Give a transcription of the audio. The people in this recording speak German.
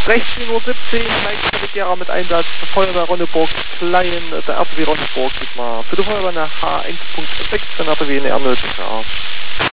16:17 Uhr, Leitstelle mit Einsatz für Feuerwehr Ronneburg Klein, der RTW Ronneburg diesmal. Für die Feuerwehr eine H1.6, dann RTW eine R0.